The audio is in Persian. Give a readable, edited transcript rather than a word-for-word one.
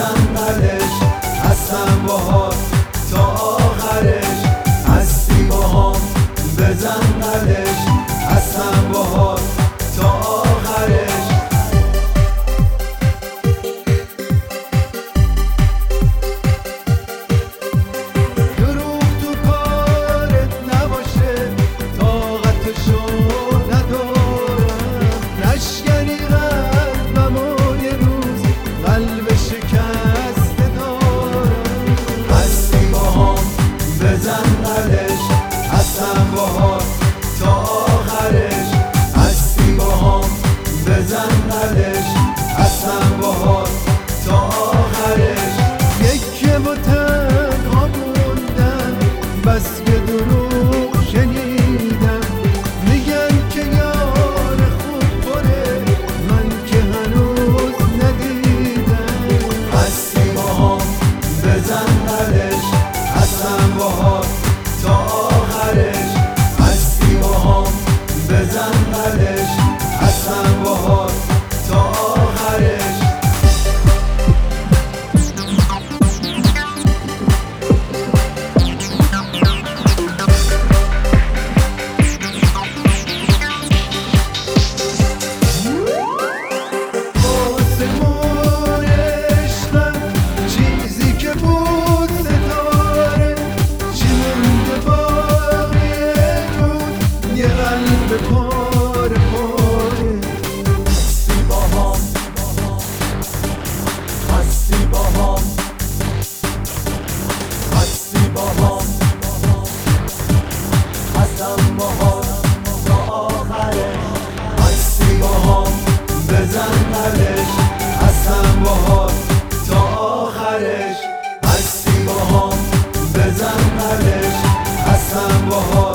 بزن قلش، هستم باهات تا آخرش. هستی باهام بزن قلش، هستم باهات تا آخرش. دروغ تو کارت نباشه، طاقتشو ندارم. نشکنی قلبمو یه روز، قلب شکسته دارم. هستی باهام بزن قلش، هستم باهات تا آخرش. هستی باهام بزن قلش، هستم باهات تا آخرش. یکم و تنها موندم، بس که دروغ شنیدم. میگن که یار خوب بره، من که هنوز ندیدم. هستی باهام بزن قلش، هستم باهات تا آخرش. هستی باهام بزن قلش، هستم باهات تا آخرش. آسمون عشقم چیزی که بود ستاره، چی مونده باقی روز یه قلب پاره پاره. هستی باهام، هستی باهام، هستی باهام، هستم باهات تا آخرش. هستی باهام بزن قلش، هستم باهات تا آخرش. هستی باهام بزن قلش، هستم باهات